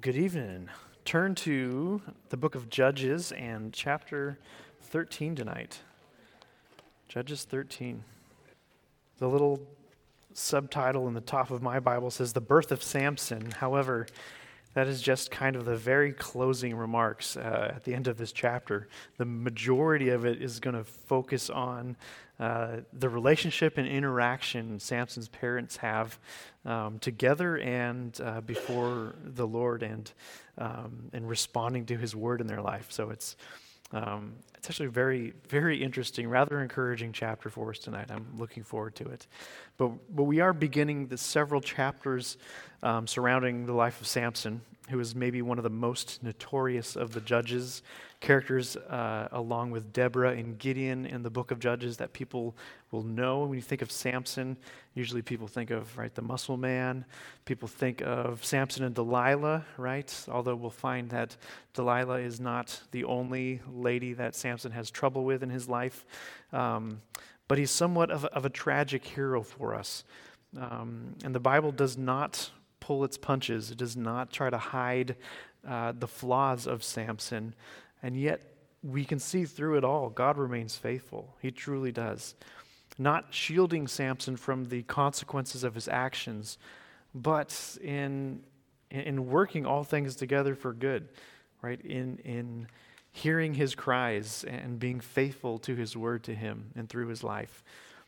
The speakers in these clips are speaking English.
Good evening. Turn to the book of Judges and chapter 13 tonight. Judges 13. The little subtitle in the top of my Bible says, The Birth of Samson. However, that is just kind of the very closing remarks at the end of this chapter. The majority of it is going to focus on the relationship and interaction Samson's parents have together and before the Lord and responding to His word in their life. So it's actually a very, very interesting, rather encouraging chapter for us tonight. I'm looking forward to it. But we are beginning the several chapters surrounding the life of Samson, who is maybe one of the most notorious of the Judges characters, along with Deborah and Gideon in the book of Judges that people will know. When you think of Samson, usually people think of, right, the muscle man. People think of Samson and Delilah, right? Although we'll find that Delilah is not the only lady that Samson has trouble with in his life. But he's somewhat of a tragic hero for us. And the Bible does not pull its punches. It does not try to hide the flaws of Samson. And yet, we can see through it all, God remains faithful. He truly does. Not shielding Samson from the consequences of his actions, but in working all things together for good, right? In hearing his cries and being faithful to his word to him and through his life.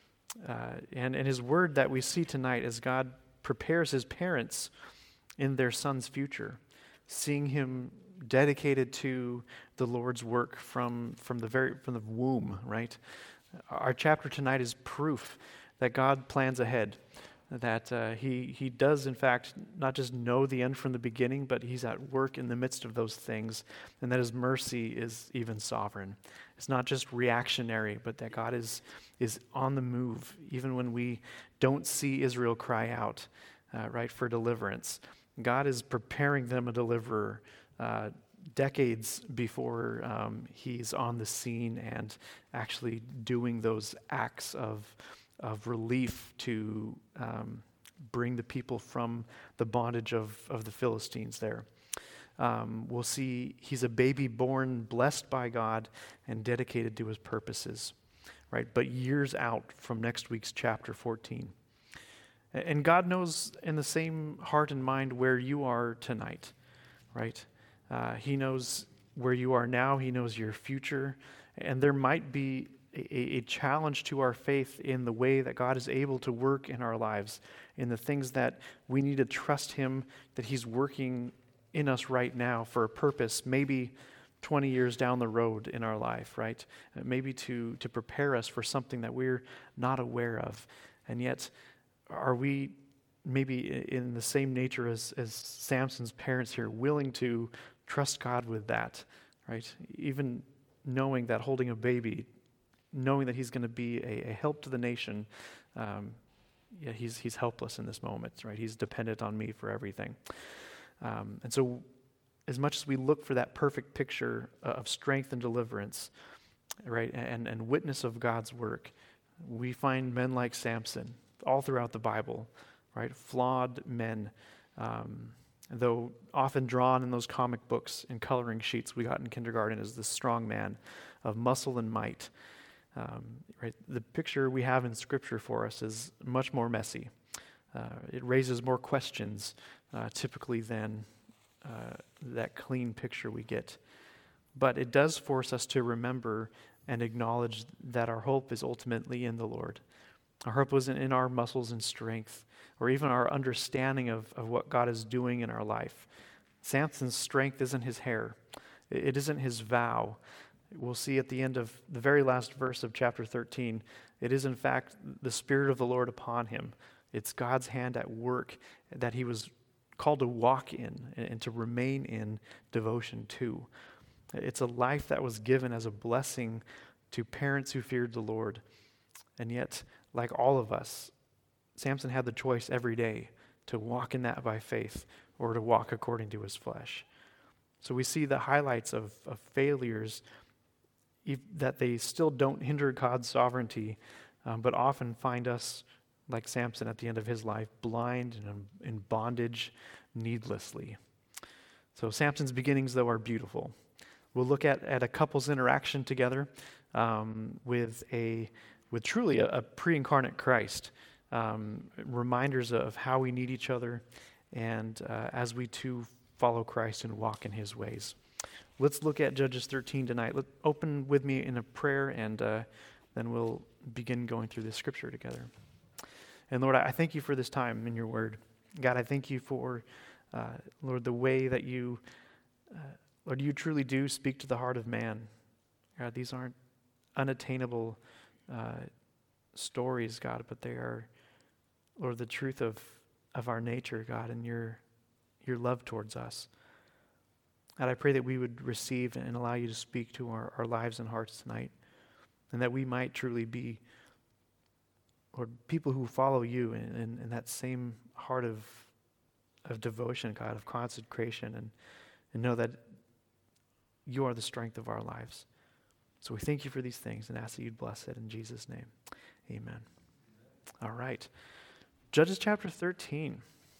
And his word that we see tonight as God prepares his parents in their son's future, seeing him dedicated to the Lord's work from the womb, right? Our chapter tonight is proof that God plans ahead, that he does in fact not just know the end from the beginning, but he's at work in the midst of those things, and that his mercy is even sovereign. It's not just reactionary, but that God is on the move, even when we don't see Israel cry out, right, for deliverance. God is preparing them a deliverer decades before he's on the scene and actually doing those acts of relief to bring the people from the bondage of the Philistines there. We'll see he's a baby born, blessed by God, and dedicated to his purposes, right? But years out from next week's chapter 14. And God knows in the same heart and mind where you are tonight, right? He knows where you are now. He knows your future. And there might be a challenge to our faith in the way that God is able to work in our lives, in the things that we need to trust Him, that He's working in us right now for a purpose, maybe 20 years down the road in our life, right? Maybe to prepare us for something that we're not aware of. And yet, are we maybe in the same nature as Samson's parents here, willing to trust God with that, right? Even knowing that holding a baby, knowing that he's going to be a help to the nation, he's helpless in this moment, right? He's dependent on me for everything. And so as much as we look for that perfect picture of strength and deliverance, right, and witness of God's work, we find men like Samson all throughout the Bible, right? Flawed men, though often drawn in those comic books and coloring sheets we got in kindergarten as the strong man of muscle and might. Right? The picture we have in Scripture for us is much more messy. It raises more questions typically than that clean picture we get. But it does force us to remember and acknowledge that our hope is ultimately in the Lord. Our hope wasn't in our muscles and strength, or even our understanding of what God is doing in our life. Samson's strength isn't his hair. It isn't his vow. We'll see at the end of the very last verse of chapter 13, it is in fact the Spirit of the Lord upon him. It's God's hand at work that he was called to walk in and to remain in devotion to. It's a life that was given as a blessing to parents who feared the Lord. And yet, like all of us, Samson had the choice every day to walk in that by faith or to walk according to his flesh. So we see the highlights of failures that they still don't hinder God's sovereignty, but often find us, like Samson at the end of his life, blind and in bondage needlessly. So Samson's beginnings, though, are beautiful. We'll look at a couple's interaction together with truly a pre-incarnate Christ. Reminders of how we need each other, and as we too follow Christ and walk in his ways. Let's look at Judges 13 tonight. Open with me in a prayer, and then we'll begin going through this scripture together. And Lord, I thank you for this time in your word. God, I thank you for, Lord, the way that you, Lord, you truly do speak to the heart of man. God, these aren't unattainable stories, God, but they are, Lord, the truth of our nature, God, and your love towards us. God, I pray that we would receive and allow you to speak to our lives and hearts tonight, and that we might truly be, Lord, people who follow you in that same heart of devotion, God, of consecration, and know that you are the strength of our lives. So we thank you for these things and ask that you'd bless it in Jesus' name. Amen. All right. Judges chapter 13.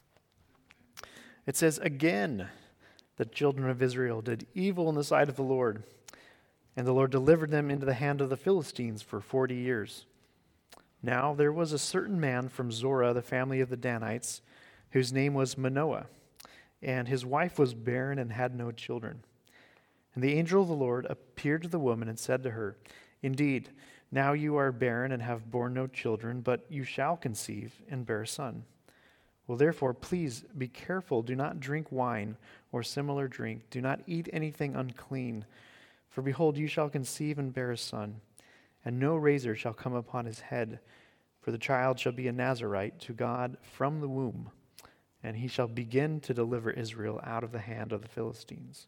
It says, "Again, the children of Israel did evil in the sight of the Lord, and the Lord delivered them into the hand of the Philistines for 40 years. Now there was a certain man from Zorah, the family of the Danites, whose name was Manoah, and his wife was barren and had no children. And the angel of the Lord appeared to the woman and said to her, 'Indeed, now you are barren and have borne no children, but you shall conceive and bear a son. Well, therefore, please be careful. Do not drink wine or similar drink. Do not eat anything unclean. For behold, you shall conceive and bear a son, and no razor shall come upon his head, for the child shall be a Nazirite to God from the womb, and he shall begin to deliver Israel out of the hand of the Philistines.'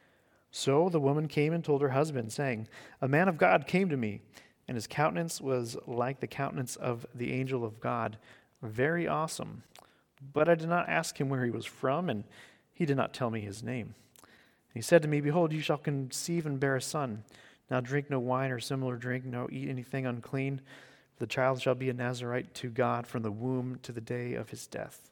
So the woman came and told her husband, saying, 'A man of God came to me, and his countenance was like the countenance of the angel of God, very awesome. But I did not ask him where he was from, and he did not tell me his name. And he said to me, Behold, you shall conceive and bear a son. Now drink no wine or similar drink, nor eat anything unclean. The child shall be a Nazirite to God from the womb to the day of his death.'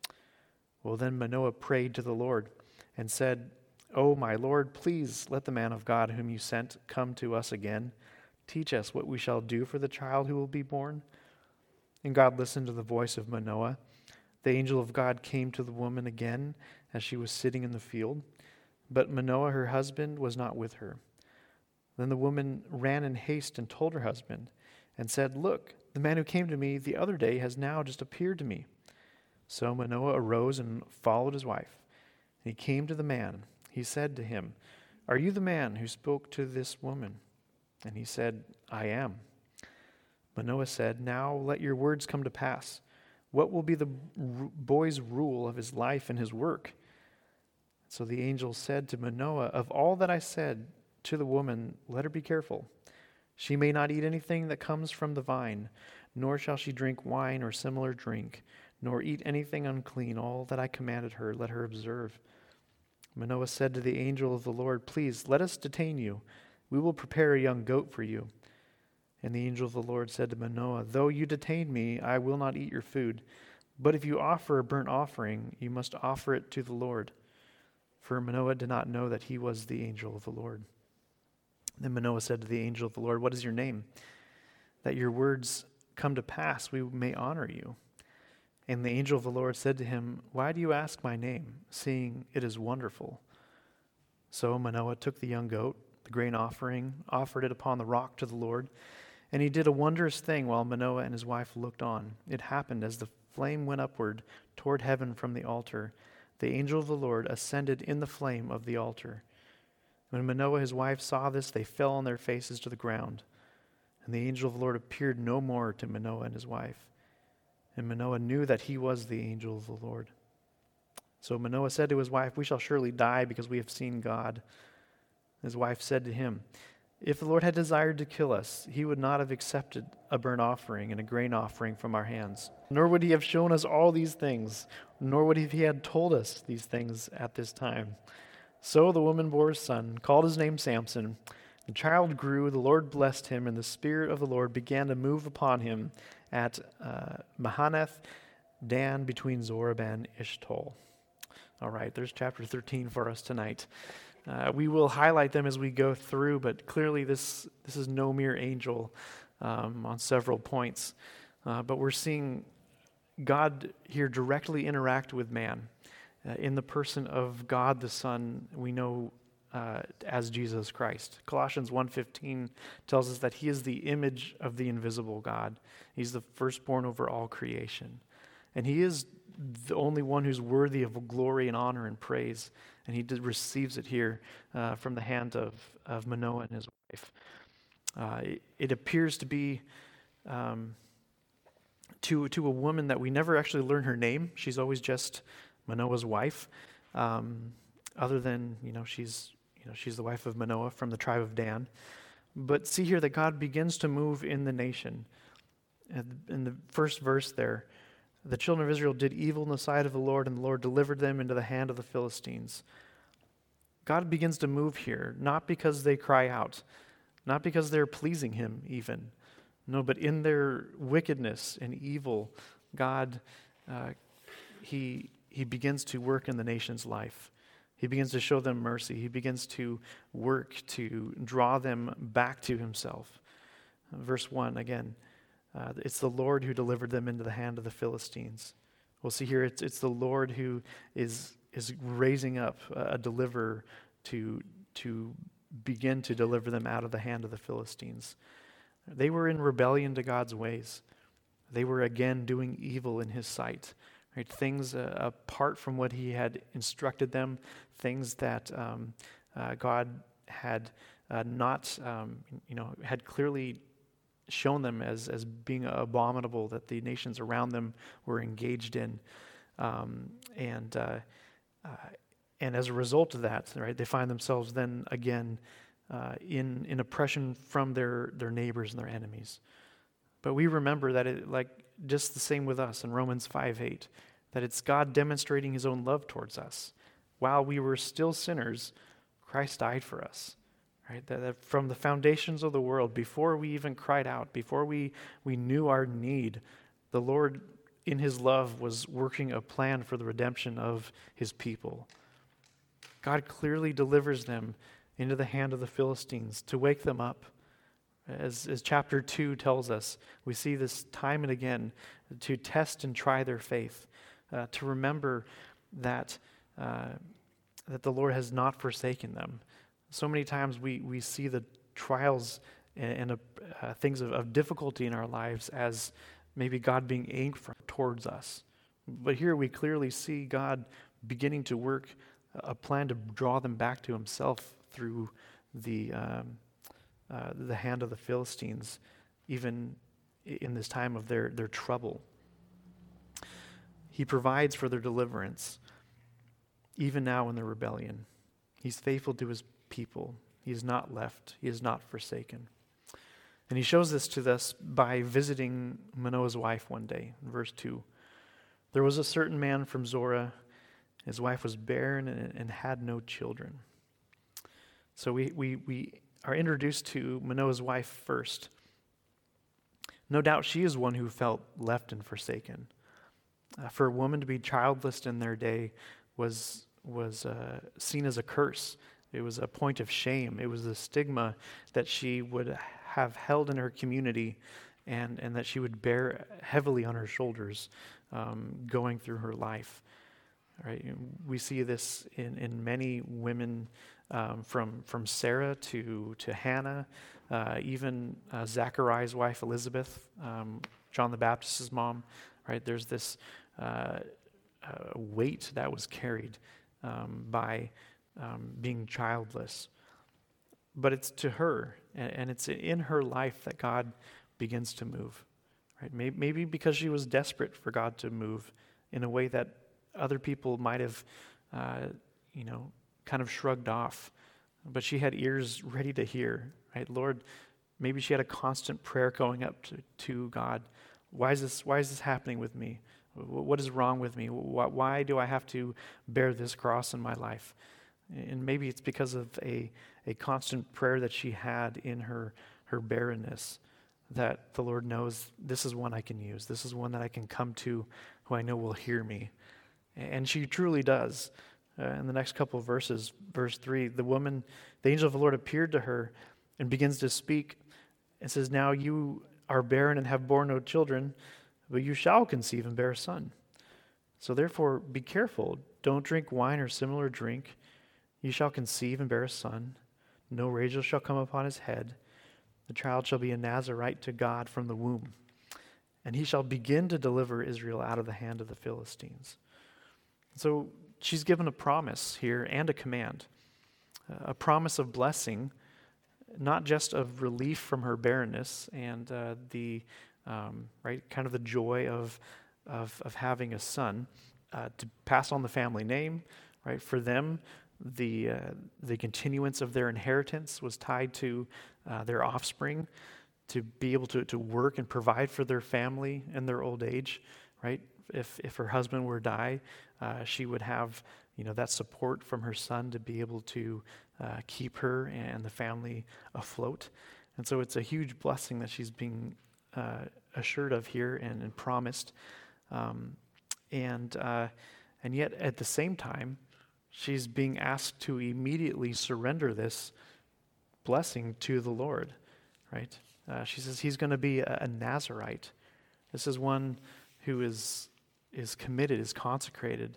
Well, then Manoah prayed to the Lord and said, 'O my Lord, please let the man of God whom you sent come to us again. Teach us what we shall do for the child who will be born.' And God listened to the voice of Manoah. The angel of God came to the woman again as she was sitting in the field, but Manoah, her husband, was not with her. Then the woman ran in haste and told her husband and said, 'Look, the man who came to me the other day has now just appeared to me.' So Manoah arose and followed his wife. And he came to the man. He said to him, 'Are you the man who spoke to this woman?' And he said, 'I am.' Manoah said, 'Now let your words come to pass. What will be the boy's rule of his life and his work?' So the angel said to Manoah, 'Of all that I said to the woman, let her be careful. She may not eat anything that comes from the vine, nor shall she drink wine or similar drink, nor eat anything unclean. All that I commanded her, let her observe.' Manoah said to the angel of the Lord, 'Please, let us detain you. We will prepare a young goat for you.' And the angel of the Lord said to Manoah, 'Though you detain me, I will not eat your food. But if you offer a burnt offering, you must offer it to the Lord.' For Manoah did not know that he was the angel of the Lord. Then Manoah said to the angel of the Lord, 'What is your name? That your words come to pass, we may honor you.' And the angel of the Lord said to him, 'Why do you ask my name, seeing it is wonderful?' So Manoah took the young goat, the grain offering, offered it upon the rock to the Lord. And he did a wondrous thing while Manoah and his wife looked on. It happened as the flame went upward toward heaven from the altar. The angel of the Lord ascended in the flame of the altar. When Manoah and his wife saw this, they fell on their faces to the ground. And the angel of the Lord appeared no more to Manoah and his wife. And Manoah knew that he was the angel of the Lord. So Manoah said to his wife, 'We shall surely die because we have seen God.' His wife said to him, 'If the Lord had desired to kill us, he would not have accepted a burnt offering and a grain offering from our hands. Nor would he have shown us all these things, nor would he have told us these things at this time.' So the woman bore a son, called his name Samson. The child grew, the Lord blessed him, and the Spirit of the Lord began to move upon him at Mahanath Dan between Zorah and Eshtaol." All right, there's chapter 13 for us tonight. We will highlight them as we go through, but clearly this is no mere angel on several points. But we're seeing God here directly interact with man. In the person of God the Son, we know as Jesus Christ. Colossians 1:15 tells us that he is the image of the invisible God. He's the firstborn over all creation. And he is the only one who's worthy of glory and honor and praise. And he receives it here from the hand of Manoah and his wife. It appears to be to a woman that we never actually learn her name. She's always just Manoah's wife. Other than, she's the wife of Manoah from the tribe of Dan. But see here that God begins to move in the nation. In the first verse there, the children of Israel did evil in the sight of the Lord, and the Lord delivered them into the hand of the Philistines. God begins to move here, not because they cry out, not because they're pleasing him even. No, but in their wickedness and evil, God, he begins to work in the nation's life. He begins to show them mercy. He begins to work to draw them back to himself. Verse 1 again, it's the Lord who delivered them into the hand of the Philistines. We'll see here it's the Lord who is raising up a deliverer to begin to deliver them out of the hand of the Philistines. They were in rebellion to God's ways. They were again doing evil in his sight. Right? Things apart from what he had instructed them, things that God had not, had clearly shown them as being abominable, that the nations around them were engaged in. And as a result of that, right, they find themselves then again in oppression from their neighbors and their enemies. But we remember that just the same with us in Romans 5:8, that it's God demonstrating his own love towards us. While we were still sinners, Christ died for us. Right? That from the foundations of the world, before we even cried out, before we knew our need, the Lord in his love was working a plan for the redemption of his people. God clearly delivers them into the hand of the Philistines to wake them up. As chapter 2 tells us, we see this time and again to test and try their faith, to remember that the Lord has not forsaken them. So many times we see the trials and things of difficulty in our lives as maybe God being angry towards us. But here we clearly see God beginning to work a plan to draw them back to himself through the hand of the Philistines, even in this time of their trouble. He provides for their deliverance, even now in their rebellion. He's faithful to his people. He is not left. He is not forsaken. And he shows this to us by visiting Manoah's wife one day. In verse 2, there was a certain man from Zorah. His wife was barren and had no children. So we are introduced to Manoah's wife first. No doubt she is one who felt left and forsaken. For a woman to be childless in their day was seen as a curse. It was a point of shame. It was a stigma that she would have held in her community and that she would bear heavily on her shoulders going through her life. Right? We see this in many women, from Sarah to Hannah, even Zachariah's wife Elizabeth, John the Baptist's mom. Right? There's this weight that was carried by being childless. But it's to her, and it's in her life that God begins to move. Right? Maybe because she was desperate for God to move in a way that other people might have, kind of shrugged off. But she had ears ready to hear. Right? Lord, maybe she had a constant prayer going up to God. Why is this happening with me? What is wrong with me? Why do I have to bear this cross in my life? And maybe it's because of a constant prayer that she had in her barrenness, that the Lord knows this is one I can use. This is one that I can come to who I know will hear me. And she truly does. In the next couple of verses, verse 3, the angel of the Lord appeared to her and begins to speak and says, "Now you are barren and have borne no children, but you shall conceive and bear a son. So therefore be careful, don't drink wine or similar drink. You shall conceive and bear a son. No razor shall come upon his head. The child shall be a Nazarite to God from the womb. And he shall begin to deliver Israel out of the hand of the Philistines." So she's given a promise here and a command, a promise of blessing, not just of relief from her barrenness and kind of the joy of having a son, to pass on the family name, right? For them, the continuance of their inheritance was tied to their offspring, to be able to work and provide for their family in their old age, right? If her husband were to die, she would have that support from her son to be able to keep her and the family afloat. And so it's a huge blessing that she's being assured of here and promised. And yet at the same time, she's being asked to immediately surrender this blessing to the Lord, right? She says he's going to be a Nazarite. This is one who is committed, is consecrated.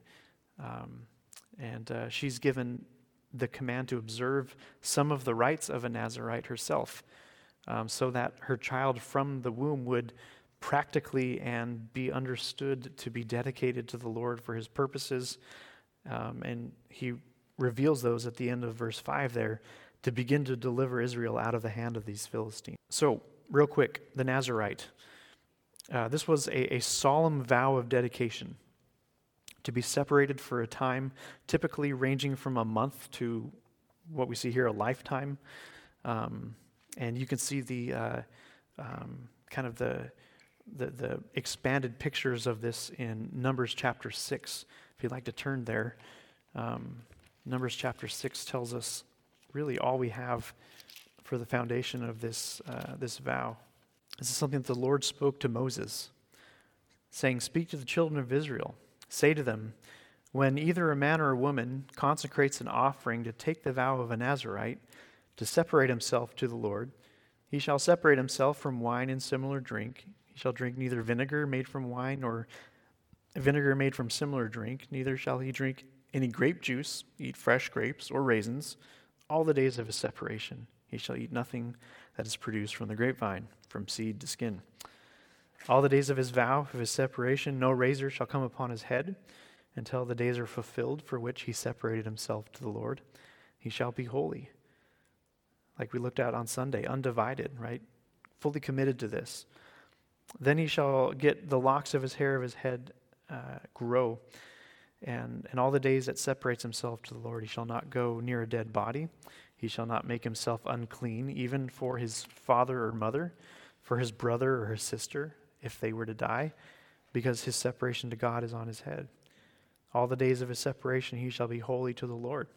And she's given the command to observe some of the rites of a Nazarite herself, so that her child from the womb would practically and be understood to be dedicated to the Lord for his purposes. And he reveals those at the end of verse 5 there, to begin to deliver Israel out of the hand of these Philistines. So, real quick, the Nazarite. This was a solemn vow of dedication, to be separated for a time, typically ranging from a month to what we see here, a lifetime. And you can see the kind of the expanded pictures of this in Numbers chapter 6. If you'd like to turn there, Numbers chapter 6 tells us really all we have for the foundation of this vow. This is something that the Lord spoke to Moses, saying, "Speak to the children of Israel. Say to them, when either a man or a woman consecrates an offering to take the vow of a Nazarite, to separate himself to the Lord, he shall separate himself from wine and similar drink. He shall drink neither vinegar made from wine nor vinegar made from similar drink, neither shall he drink any grape juice, eat fresh grapes or raisins, all the days of his separation. He shall eat nothing that is produced from the grapevine, from seed to skin. All the days of his vow, of his separation, no razor shall come upon his head, until the days are fulfilled for which he separated himself to the Lord. He shall be holy." Like we looked at on Sunday, undivided, right? Fully committed to this. "Then he shall get the locks of his hair of his head grow, and all the days that separates himself to the Lord, he shall not go near a dead body. He shall not make himself unclean, even for his father or mother, for his brother or his sister, if they were to die, because his separation to God is on his head. All the days of his separation he shall be holy to the Lord.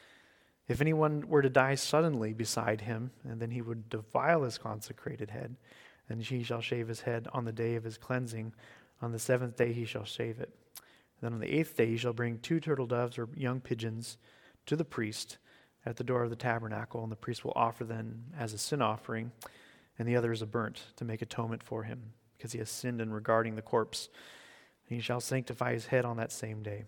If anyone were to die suddenly beside him, and then he would defile his consecrated head, then he shall shave his head on the day of his cleansing. On the 7th day he shall shave it. Then on the 8th day he shall bring 2 turtle doves or young pigeons to the priest at the door of the tabernacle, and the priest will offer them as a sin offering, and the other as a burnt, to make atonement for him, because he has sinned in regarding the corpse. And he shall sanctify his head on that same day.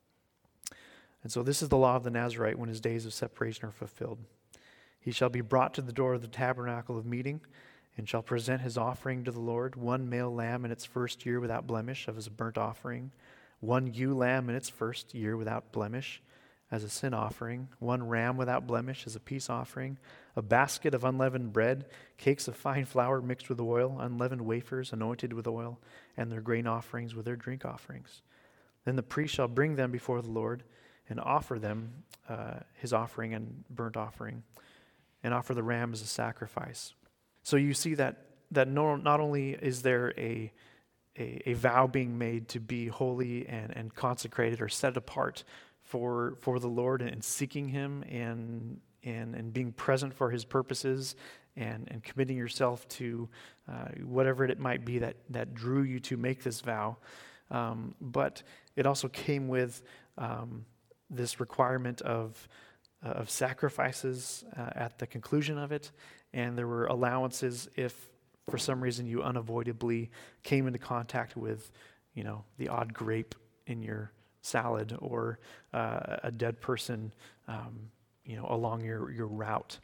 And so this is the law of the Nazarite when his days of separation are fulfilled. He shall be brought to the door of the tabernacle of meeting, and shall present his offering to the Lord, 1 male lamb in its first year without blemish as a burnt offering, 1 ewe lamb in its first year without blemish as a sin offering, 1 ram without blemish as a peace offering, a basket of unleavened bread, cakes of fine flour mixed with oil, unleavened wafers anointed with oil, and their grain offerings with their drink offerings. Then the priest shall bring them before the Lord and offer them his offering and burnt offering, and offer the ram as a sacrifice." So you see that not only is there a vow being made to be holy and consecrated or set apart for the Lord, and seeking him and being present for his purposes, and committing yourself to whatever it might be that drew you to make this vow. but it also came with this requirement of sacrifices at the conclusion of it, and there were allowances if for some reason you unavoidably came into contact with, the odd grape in your salad or a dead person, along your route.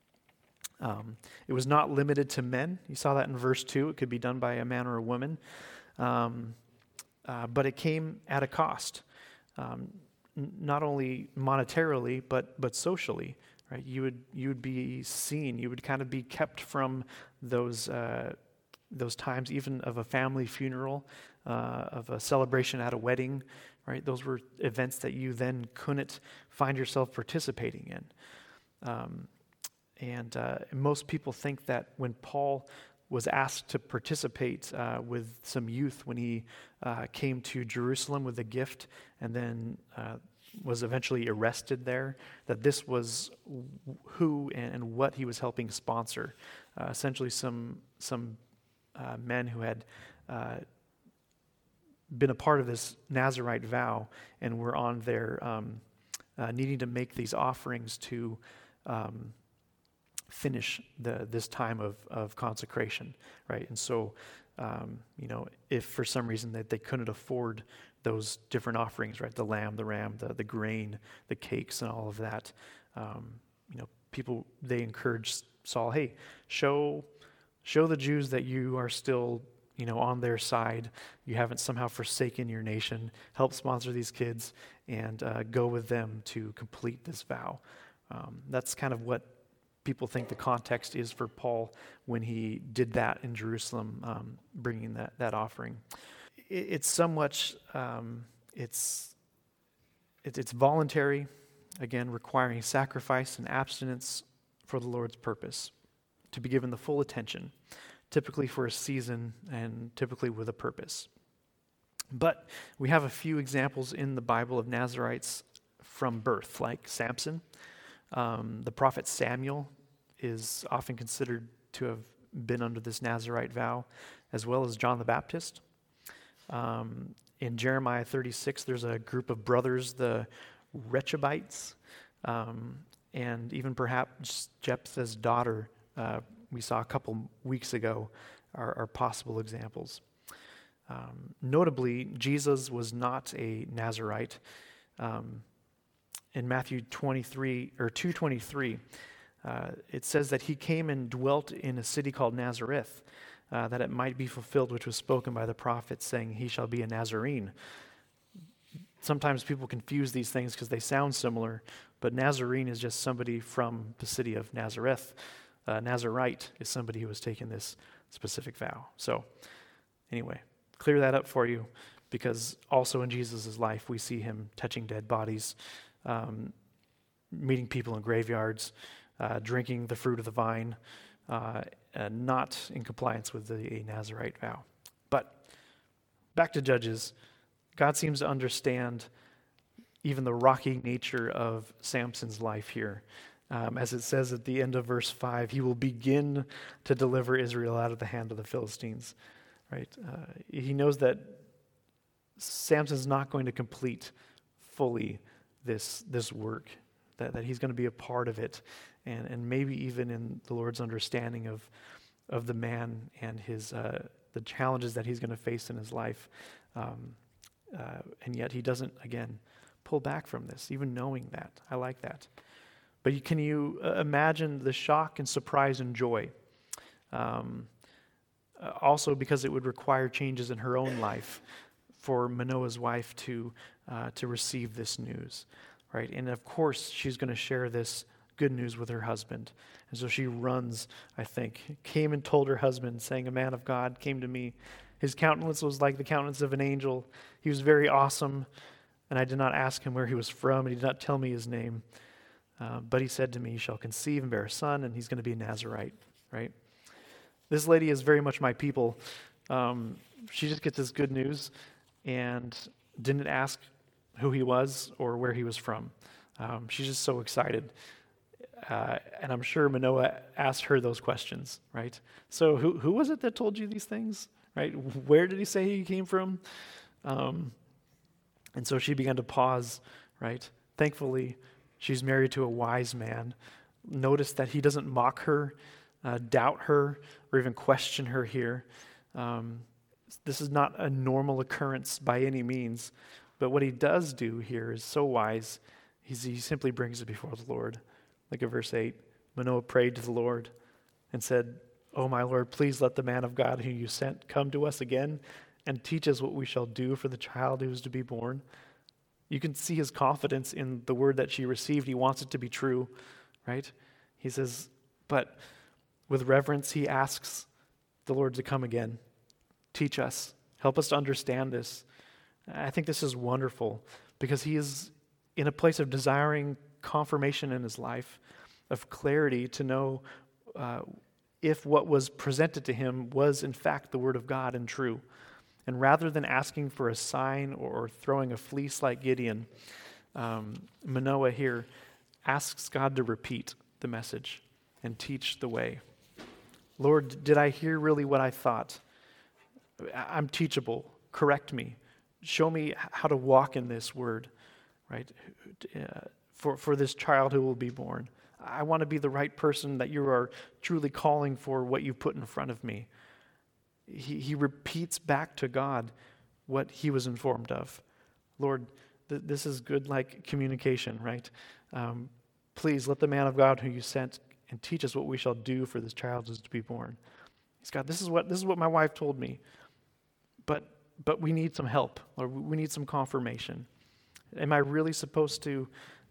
It was not limited to men. You saw that in verse 2. It could be done by a man or a woman. But it came at a cost, not only monetarily, but socially. Right? You would be seen. You would kind of be kept from those times, even of a family funeral, of a celebration at a wedding. Right? Those were events that you then couldn't find yourself participating in. And most people think that when Paul was asked to participate with some youth when he came to Jerusalem with a gift and then was eventually arrested there, that this was who and what he was helping sponsor. Essentially some men who had been a part of this Nazirite vow and were on their needing to make these offerings to finish this time of consecration, right? And so, if for some reason that they couldn't afford those different offerings, right? The lamb, the ram, the grain, the cakes, and all of that, people, they encouraged Saul, hey, show the Jews that you are still, on their side. You haven't somehow forsaken your nation. Help sponsor these kids and go with them to complete this vow. That's kind of what people think the context is for Paul when he did that in Jerusalem, bringing that offering. It's somewhat, it's voluntary, again, requiring sacrifice and abstinence for the Lord's purpose, to be given the full attention, typically for a season and typically with a purpose. But we have a few examples in the Bible of Nazirites from birth, like Samson. The prophet Samuel is often considered to have been under this Nazirite vow, as well as John the Baptist. In Jeremiah 36, there's a group of brothers, the Rechabites, and even perhaps Jephthah's daughter, we saw a couple weeks ago, are possible examples. Notably, Jesus was not a Nazirite. In Matthew 23 or 2:23, it says that he came and dwelt in a city called Nazareth, that it might be fulfilled which was spoken by the prophet, saying, "He shall be a Nazarene." Sometimes people confuse these things because they sound similar, but Nazarene is just somebody from the city of Nazareth. Nazirite is somebody who has taken this specific vow. So, anyway, clear that up for you, because also in Jesus' life we see him touching dead bodies, meeting people in graveyards, drinking the fruit of the vine, not in compliance with the Nazirite vow. But back to Judges, God seems to understand even the rocky nature of Samson's life here. As it says at the end of verse 5, he will begin to deliver Israel out of the hand of the Philistines. Right? He knows that Samson's not going to complete fully this work, that he's going to be a part of it, and maybe even in the Lord's understanding of the man and his the challenges that he's going to face in his life, and yet he doesn't, again, pull back from this, even knowing that. I like that. But can you imagine the shock and surprise and joy? Also, because it would require changes in her own life for Manoah's wife to receive this news, right? And of course, she's going to share this good news with her husband. And so she runs, I think, came and told her husband, saying, "A man of God came to me. His countenance was like the countenance of an angel. He was very awesome, and I did not ask him where he was from, and he did not tell me his name. But he said to me, you shall conceive and bear a son, and he's going to be a Nazirite," right? This lady is very much my people. She just gets this good news and didn't ask who he was or where he was from. She's just so excited. And I'm sure Manoah asked her those questions, right? So who was it that told you these things, right? Where did he say he came from? And so she began to pause, right? Thankfully, she's married to a wise man. Notice that he doesn't mock her, doubt her, or even question her here. This is not a normal occurrence by any means, but what he does do here is so wise. He simply brings it before the Lord. Look at verse 8. Manoah prayed to the Lord and said, "Oh, my Lord, please let the man of God who you sent come to us again and teach us what we shall do for the child who is to be born." You can see his confidence in the word that she received. He wants it to be true, right? He says, but with reverence, he asks the Lord to come again. Teach us. Help us to understand this. I think this is wonderful because he is in a place of desiring confirmation in his life, of clarity to know if what was presented to him was in fact the word of God and true. And rather than asking for a sign or throwing a fleece like Gideon, Manoah here asks God to repeat the message and teach the way. Lord, did I hear really what I thought? I'm teachable. Correct me. Show me how to walk in this word, right? For this child who will be born. I want to be the right person that you are truly calling for what you put in front of me. He repeats back to God what he was informed of. Lord, this is good like communication, right? Please let the man of God who you sent and teach us what we shall do for this child who is to be born. He's God, this is what my wife told me. But we need some help, or we need some confirmation. Am I really supposed to,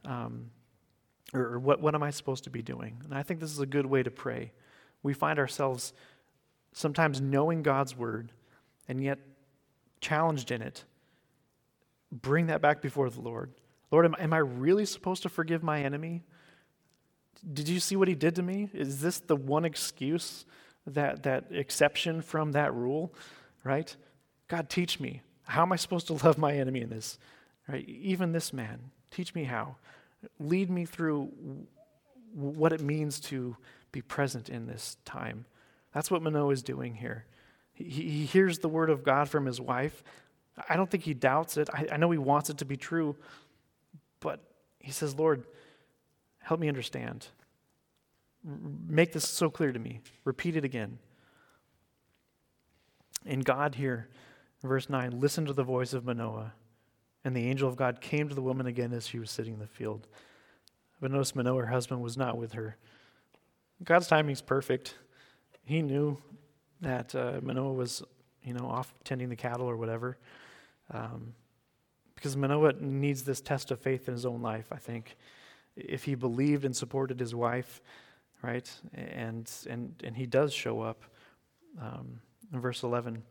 or what am I supposed to be doing? And I think this is a good way to pray. We find ourselves sometimes knowing God's word and yet challenged in it. Bring that back before the Lord. Lord, am I really supposed to forgive my enemy? Did you see what he did to me? Is this the one excuse, that exception from that rule, right? God, teach me. How am I supposed to love my enemy in this? Right? Even this man, teach me how. Lead me through what it means to be present in this time. That's what Manoah is doing here. He hears the word of God from his wife. I don't think he doubts it. I know he wants it to be true, but he says, Lord, help me understand. Make this so clear to me. Repeat it again. And God here, verse 9, listened to the voice of Manoah, and the angel of God came to the woman again as she was sitting in the field. But notice Manoah, her husband, was not with her. God's timing is perfect. He knew that Manoah was, off tending the cattle or whatever, because Manoah needs this test of faith in his own life, I think. If he believed and supported his wife, right, and he does show up. In verse 11,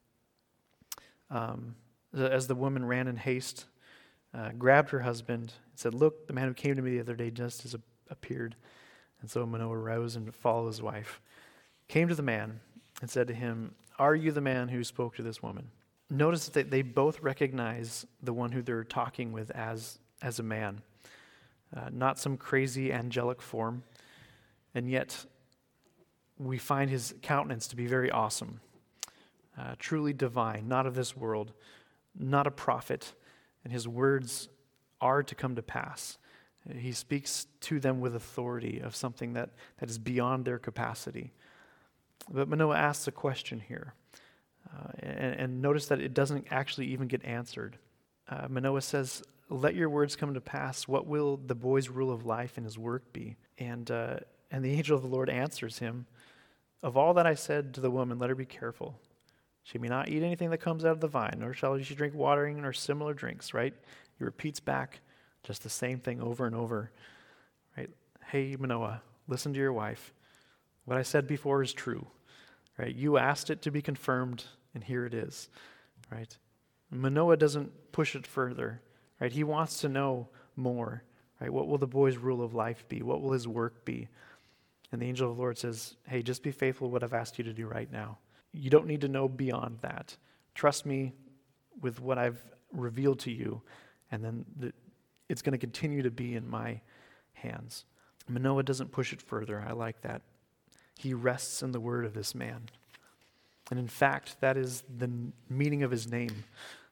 as the woman ran in haste, grabbed her husband, and said, "Look, the man who came to me the other day just has appeared." And so Manoah rose and followed his wife, came to the man, and said to him, "Are you the man who spoke to this woman?" Notice that they both recognize the one who they're talking with as a man, not some crazy angelic form, and yet we find his countenance to be very awesome. Truly divine, not of this world, not a prophet, and his words are to come to pass. He speaks to them with authority of something that is beyond their capacity. But Manoah asks a question here, and notice that it doesn't actually even get answered. Manoah says, "Let your words come to pass. What will the boy's rule of life and his work be?" And the angel of the Lord answers him, "Of all that I said to the woman, let her be careful. She may not eat anything that comes out of the vine, nor shall she drink watering or similar drinks," right? He repeats back just the same thing over and over, right? Hey, Manoah, listen to your wife. What I said before is true, right? You asked it to be confirmed, and here it is, right? Manoah doesn't push it further, right? He wants to know more, right? What will the boy's rule of life be? What will his work be? And the angel of the Lord says, hey, just be faithful to what I've asked you to do right now. You don't need to know beyond that. Trust me with what I've revealed to you, and then it's going to continue to be in my hands. Manoah doesn't push it further. I like that. He rests in the word of this man. And in fact, that is the meaning of his name.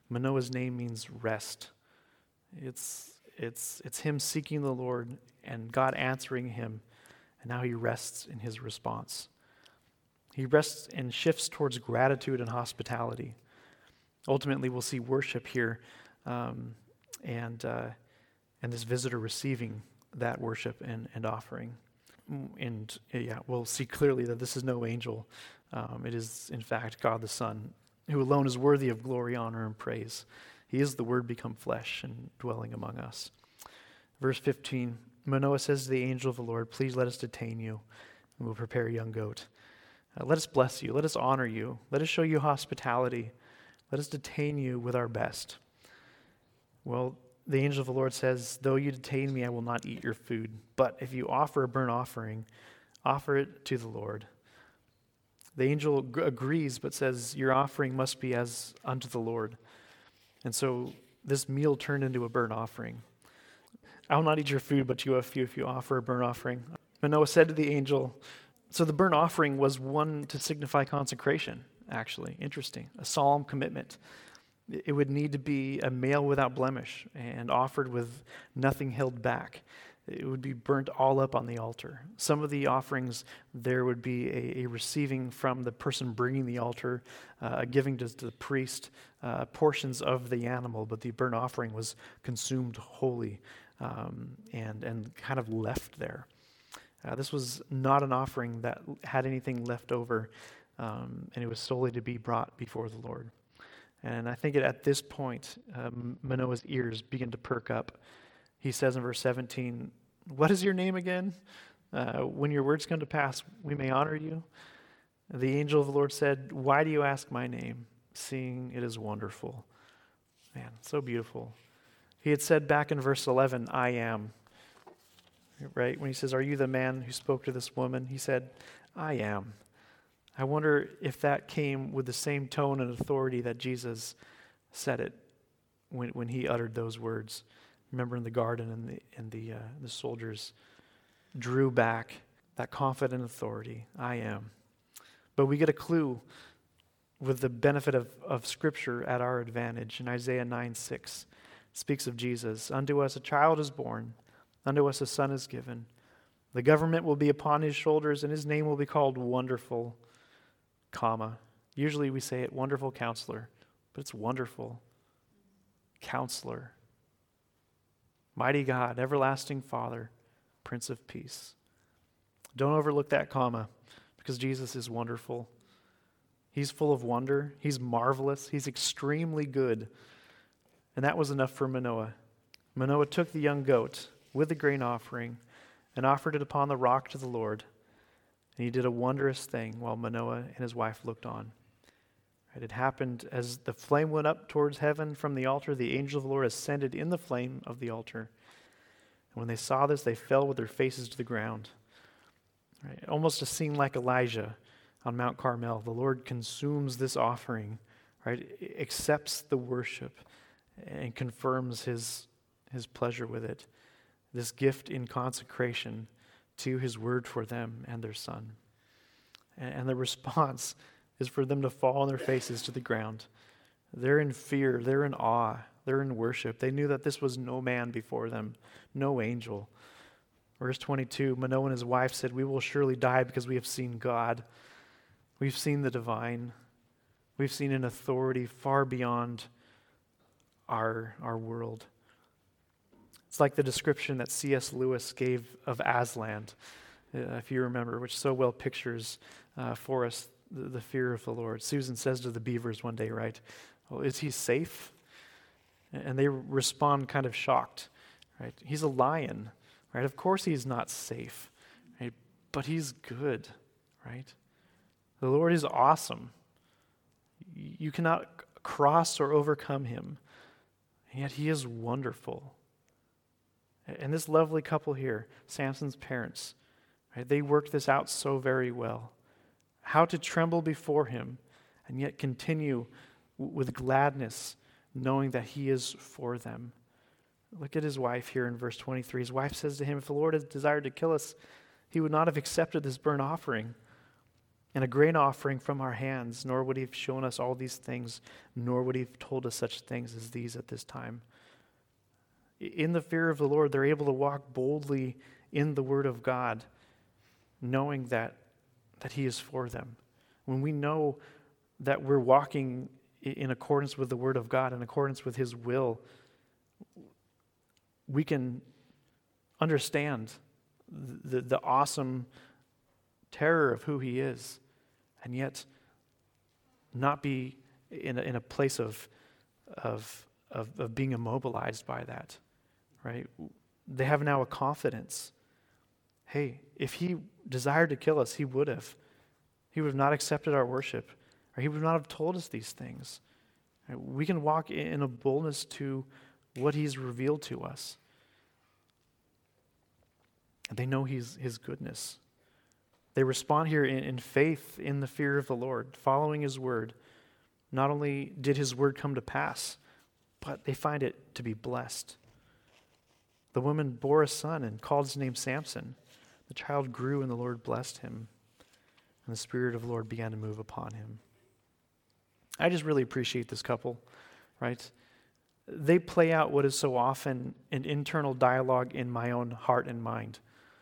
Manoah's name means rest. It's him seeking the Lord and God answering him, and now he rests in his response. He rests and shifts towards gratitude and hospitality. Ultimately, we'll see worship here, and this visitor receiving that worship and offering. And we'll see clearly that this is no angel. It is, in fact, God the Son, who alone is worthy of glory, honor, and praise. He is the Word become flesh and dwelling among us. Verse 15, Manoah says to the angel of the Lord, "Please let us detain you, and we'll prepare a young goat. Let us bless you. Let us honor you. Let us show you hospitality. Let us detain you with our best." Well, the angel of the Lord says, "Though you detain me, I will not eat your food. But if you offer a burnt offering, offer it to the Lord." The angel agrees, but says, "Your offering must be as unto the Lord." And so this meal turned into a burnt offering. "I will not eat your food, but you have few if you offer a burnt offering." Manoah said to the angel, so the burnt offering was one to signify consecration, actually. Interesting. A solemn commitment. It would need to be a male without blemish and offered with nothing held back. It would be burnt all up on the altar. Some of the offerings, there would be a receiving from the person bringing the altar, a giving to the priest, portions of the animal, but the burnt offering was consumed wholly and kind of left there. This was not an offering that had anything left over, and it was solely to be brought before the Lord. And I think at this point, Manoah's ears begin to perk up. He says in verse 17, "What is your name again? When your words come to pass, we may honor you." The angel of the Lord said, "Why do you ask my name, seeing it is wonderful?" Man, so beautiful. He had said back in verse 11, "I am." Right? When he says, "Are you the man who spoke to this woman?" He said, "I am." I wonder if that came with the same tone and authority that Jesus said it when he uttered those words. Remember in the garden, and the soldiers drew back that confident authority. "I am." But we get a clue with the benefit of Scripture at our advantage. In Isaiah 9:6, it speaks of Jesus. "Unto us a child is born, unto us a son is given. The government will be upon his shoulders, and his name will be called Wonderful, comma." Usually we say it Wonderful Counselor, but it's Wonderful Counselor. Mighty God, Everlasting Father, Prince of Peace. Don't overlook that comma, because Jesus is wonderful. He's full of wonder. He's marvelous. He's extremely good. And that was enough for Manoah. Manoah took the young goat with the grain offering and offered it upon the rock to the Lord. And he did a wondrous thing while Manoah and his wife looked on. It happened as the flame went up towards heaven from the altar. The angel of the Lord ascended in the flame of the altar. And when they saw this, they fell with their faces to the ground. Right? Almost a scene like Elijah on Mount Carmel. The Lord consumes this offering, right? Accepts the worship and confirms his pleasure with it. This gift in consecration to his word for them and their son. And the response is for them to fall on their faces to the ground. They're in fear, they're in awe, they're in worship. They knew that this was no man before them, no angel. Verse 22, Manoah and his wife said, "We will surely die because we have seen God. We've seen the divine. We've seen an authority far beyond our world." It's like the description that C.S. Lewis gave of Aslan, if you remember, which so well pictures for us the fear of the Lord. Susan says to the beavers one day, right, "Well, is he safe?" And they respond kind of shocked, right? "He's a lion, right? Of course he's not safe, right? But he's good, right? The Lord is awesome. You cannot cross or overcome him, and yet he is wonderful." And this lovely couple here, Samson's parents, right, they worked this out so very well. How to tremble before him and yet continue with gladness, knowing that he is for them. Look at his wife here in verse 23. His wife says to him, "If the Lord had desired to kill us, he would not have accepted this burnt offering." and a grain offering from our hands, nor would he have shown us all these things, nor would he have told us such things as these at this time. In the fear of the Lord, they're able to walk boldly in the Word of God, knowing that he is for them. When we know that we're walking in accordance with the Word of God, in accordance with his will, we can understand the awesome terror of who he is, and yet not be in a place of being immobilized by that, right? They have now a confidence. Hey, if he desired to kill us, he would have. He would have not accepted our worship, or he would not have told us these things. Right? We can walk in a boldness to what he's revealed to us. And they know his goodness. They respond here in faith, in the fear of the Lord, following his word. Not only did his word come to pass, but they find it to be blessed. The woman bore a son and called his name Samson. The child grew and the Lord blessed him, and the Spirit of the Lord began to move upon him. I just really appreciate this couple, right? They play out what is so often an internal dialogue in my own heart and mind.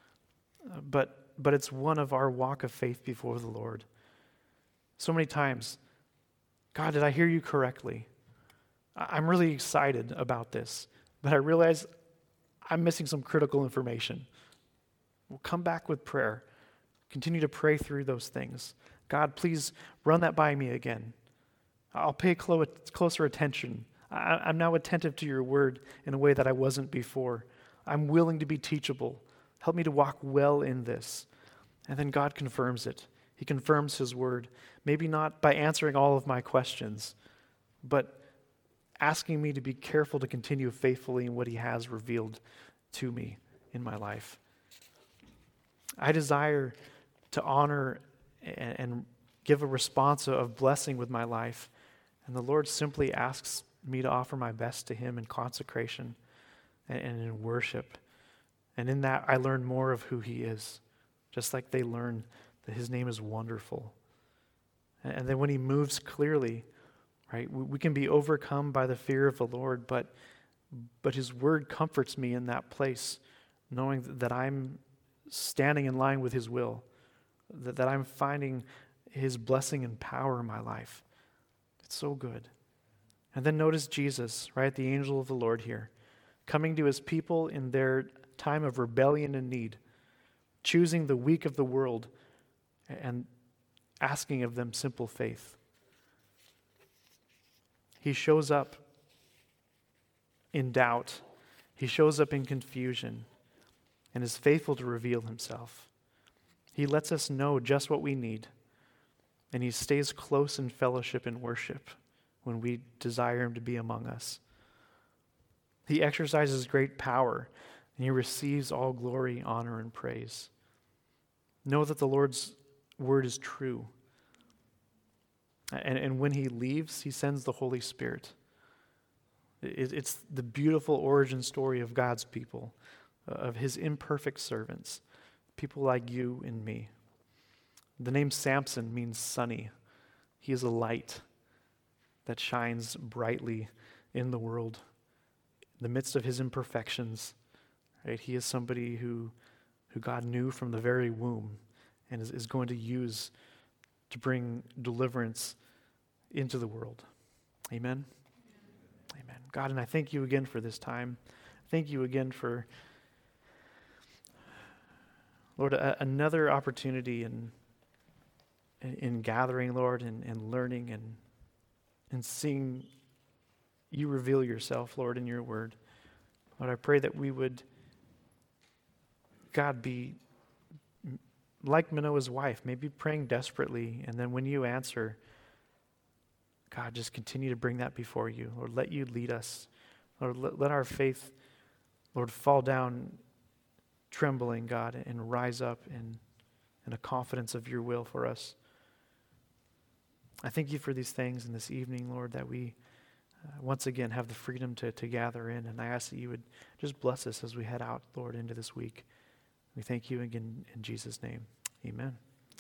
But it's one of our walk of faith before the Lord. So many times, God, did I hear you correctly? I'm really excited about this, but I realize I'm missing some critical information. We'll come back with prayer. Continue to pray through those things. God, please run that by me again. I'll pay closer attention. I'm now attentive to your word in a way that I wasn't before. I'm willing to be teachable. Help me to walk well in this. And then God confirms it. He confirms his word, maybe not by answering all of my questions, but asking me to be careful to continue faithfully in what he has revealed to me in my life. I desire to honor and give a response of blessing with my life, and the Lord simply asks me to offer my best to him in consecration and in worship. And in that, I learn more of who he is, just like they learn that his name is wonderful. And then when he moves clearly, right, we can be overcome by the fear of the Lord, but his word comforts me in that place, knowing that I'm standing in line with his will, that I'm finding his blessing and power in my life. It's so good. And then notice Jesus, right, the angel of the Lord here, coming to his people in their time of rebellion and need, choosing the weak of the world and asking of them simple faith. He shows up in doubt. He shows up in confusion and is faithful to reveal himself. He lets us know just what we need, and he stays close in fellowship and worship when we desire him to be among us. He exercises great power, and he receives all glory, honor, and praise. Know that the Lord's word is true. And when he leaves, he sends the Holy Spirit. It's the beautiful origin story of God's people, of his imperfect servants, people like you and me. The name Samson means sunny. He is a light that shines brightly in the world, in the midst of his imperfections. Right? He is somebody who God knew from the very womb and is going to use to bring deliverance into the world. Amen? Amen. God, and I thank you again for this time. Thank you again for, Lord, another opportunity in gathering, Lord, and learning and seeing you reveal yourself, Lord, in your word. Lord, I pray that we would, God, be like Manoah's wife, maybe praying desperately, and then when you answer, God, just continue to bring that before you. Lord, let you lead us. Lord, let our faith, Lord, fall down trembling, God, and rise up in a confidence of your will for us. I thank you for these things in this evening, Lord, that we once again have the freedom to gather in, and I ask that you would just bless us as we head out, Lord, into this week. We thank you again in Jesus' name. Amen.